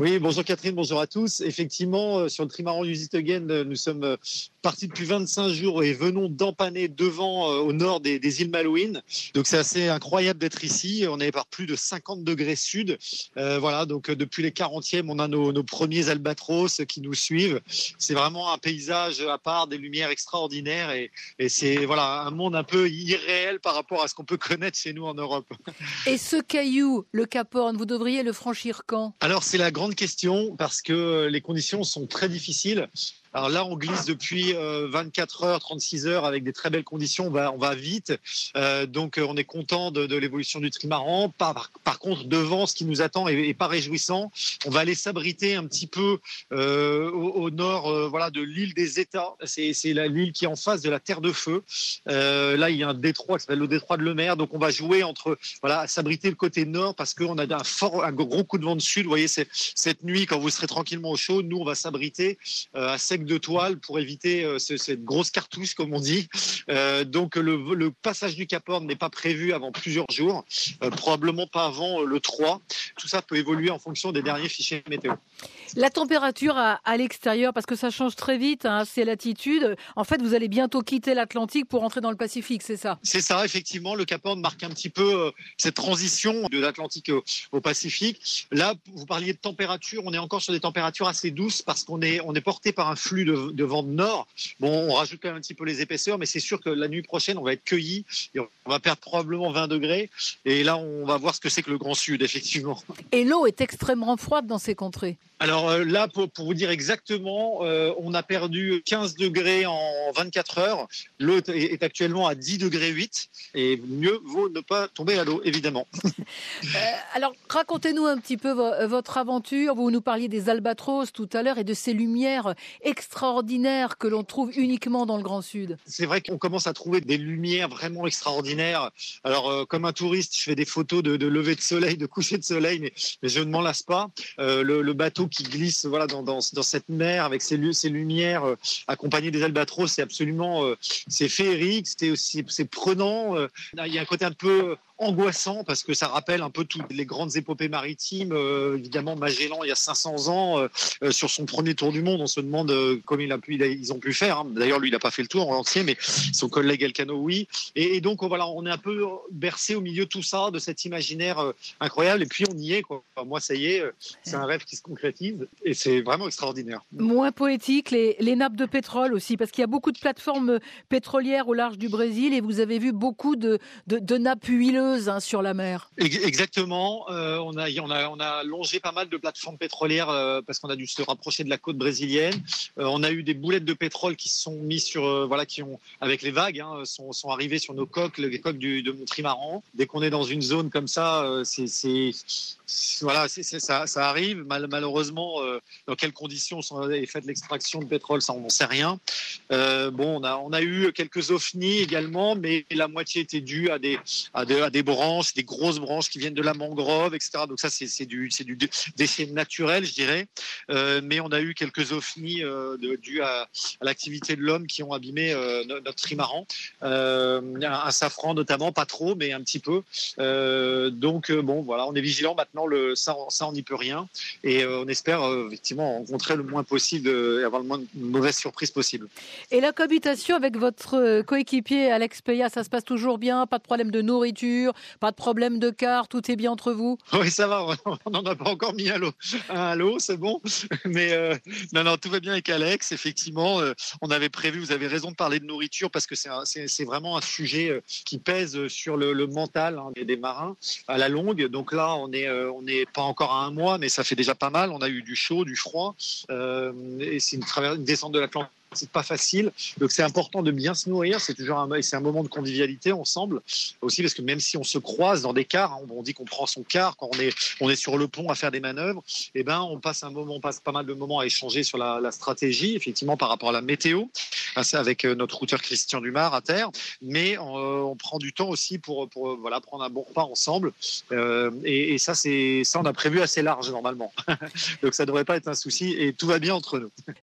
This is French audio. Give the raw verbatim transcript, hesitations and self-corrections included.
Oui, bonjour Catherine, bonjour à tous. Effectivement, euh, sur le trimaran Use It Again, euh, nous sommes euh, partis depuis vingt-cinq jours et venons d'empanner devant, euh, au nord des, des îles Malouines. Donc c'est assez incroyable d'être ici. On est par plus de cinquante degrés sud. Euh, voilà, donc euh, depuis les quarantièmes, on a nos, nos premiers albatros qui nous suivent. C'est vraiment un paysage à part, des lumières extraordinaires et, et c'est voilà un monde un peu irréel par rapport à ce qu'on peut connaître chez nous en Europe. Et ce caillou, le Cap Horn, vous devriez le franchir quand? Alors c'est la grande question parce que les conditions sont très difficiles. Alors là, on glisse depuis euh, vingt-quatre heures, trente-six heures avec des très belles conditions. On va, on va vite. Euh, donc, on est content de, de l'évolution du trimaran. Par, par, par contre, devant, ce qui nous attend est, est pas réjouissant. On va aller s'abriter un petit peu euh, au, au nord euh, voilà, de l'île des États. C'est, c'est la, l'île qui est en face de la Terre de Feu. Euh, là, il y a un détroit qui s'appelle le détroit de Lemaire. Donc, on va jouer entre, voilà, s'abriter le côté nord parce qu'on a un, fort, un gros coup de vent de sud. Vous voyez, c'est, cette nuit, quand vous serez tranquillement au chaud, nous, on va s'abriter euh, à sec de toile pour éviter euh, ce, cette grosse cartouche comme on dit. Euh, donc le, le passage du Cap Horn n'est pas prévu avant plusieurs jours, euh, probablement pas avant euh, le trois. Tout ça peut évoluer en fonction des derniers fichiers météo. La température à, à l'extérieur, parce que ça change très vite, hein, c'est latitude. En fait, vous allez bientôt quitter l'Atlantique pour entrer dans le Pacifique, c'est ça? C'est ça, effectivement. Le Cap Horn marque un petit peu euh, cette transition de l'Atlantique au, au Pacifique. Là, vous parliez de température, on est encore sur des températures assez douces parce qu'on est, on est porté par un flux de, de vent de nord. Bon, on rajoute quand même un petit peu les épaisseurs, mais c'est sûr que la nuit prochaine, on va être cueillis et on va perdre probablement vingt degrés. Et là, on va voir ce que c'est que le Grand Sud, effectivement. Et l'eau est extrêmement froide dans ces contrées. Alors euh, là, pour, pour vous dire exactement, euh, on a perdu quinze degrés en vingt-quatre heures. L'eau est, est actuellement à dix degrés huit. Et mieux vaut ne pas tomber à l'eau, évidemment. euh, alors, racontez-nous un petit peu vo- votre aventure. Vous nous parliez des albatros tout à l'heure et de ces lumières extraordinaires que l'on trouve uniquement dans le Grand Sud. C'est vrai qu'on commence à trouver des lumières vraiment extraordinaires. Alors, euh, comme un touriste, je fais des photos de, de lever de soleil, de coucher de soleil, mais, mais je ne m'en lasse pas. Euh, le, le bateau qui glisse voilà, dans, dans, dans cette mer avec ces, ces lumières euh, accompagnées des albatros, c'est absolument euh, c'est féerique, c'est aussi c'est prenant. Euh, il y a un côté un peu angoissant parce que ça rappelle un peu toutes les grandes épopées maritimes. Euh, évidemment, Magellan, il y a cinq cents ans, euh, euh, sur son premier tour du monde, on se demande euh, comment il a pu, il a, ils ont pu faire. Hein. D'ailleurs, lui, il n'a pas fait le tour en entier, mais son collègue Elcano, oui. Et, et donc, voilà, on est un peu bercé au milieu de tout ça, de cet imaginaire euh, incroyable. Et puis, on y est. Quoi. Enfin, moi, ça y est, euh, c'est un rêve qui se concrétise et c'est vraiment extraordinaire. Moins poétique, les, les nappes de pétrole aussi, parce qu'il y a beaucoup de plateformes pétrolières au large du Brésil et vous avez vu beaucoup de, de, de nappes huileuses hein, sur la mer. Exactement. Euh, on, a, on, a, on a longé pas mal de plateformes pétrolières euh, parce qu'on a dû se rapprocher de la côte brésilienne. Euh, on a eu des boulettes de pétrole qui se sont mises sur, euh, voilà, qui ont, avec les vagues, hein, sont, sont arrivées sur nos coques, les coques du, de mon trimaran. Dès qu'on est dans une zone comme ça, euh, c'est, c'est, voilà, c'est, c'est, ça, ça arrive. Mal, malheureusement, euh, dans quelles conditions est faite l'extraction de pétrole, ça on n'en sait rien. Euh, bon, on a, on a eu quelques ovnis également, mais la moitié était due à des, à des, à des branches, des grosses branches qui viennent de la mangrove, et cetera. Donc ça, c'est, c'est du, c'est du déchet naturel, je dirais. Euh, mais on a eu quelques ovnis euh, de, dus à, à l'activité de l'homme qui ont abîmé euh, notre trimaran. Euh, un, un safran notamment, pas trop, mais un petit peu. Euh, donc euh, bon, voilà, on est vigilant maintenant. Le, ça, ça, on n'y peut rien. Et euh, on espère euh, effectivement rencontrer le moins possible et avoir le moins de mauvaises surprises possible. Et la cohabitation avec votre coéquipier Alex Peya, ça se passe toujours bien? Pas de problème de nourriture, pas de problème de car, tout est bien entre vous? Oui, ça va, on n'en a pas encore mis à l'eau, à l'eau c'est bon. Mais euh, non, non, tout va bien avec Alex, effectivement. Euh, on avait prévu, vous avez raison de parler de nourriture parce que c'est, un, c'est, c'est vraiment un sujet qui pèse sur le, le mental hein, des marins à la longue. Donc là, on n'est euh, on est pas encore à un mois, mais ça fait déjà pas mal. On a eu du chaud, du froid. Euh, et c'est une, travers, une descente de l'Atlantique. C'est pas facile, donc c'est important de bien se nourrir. C'est toujours un, c'est un moment de convivialité ensemble aussi, parce que même si on se croise dans des cars, hein, on dit qu'on prend son car quand on est on est sur le pont à faire des manœuvres. Et eh ben on passe un moment, on passe pas mal de moments à échanger sur la, la stratégie, effectivement par rapport à la météo, avec notre routeur Christian Dumas à terre. Mais on, on prend du temps aussi pour pour voilà prendre un bon repas ensemble. Euh, et, et ça c'est ça on a prévu assez large normalement, donc ça devrait pas être un souci et tout va bien entre nous.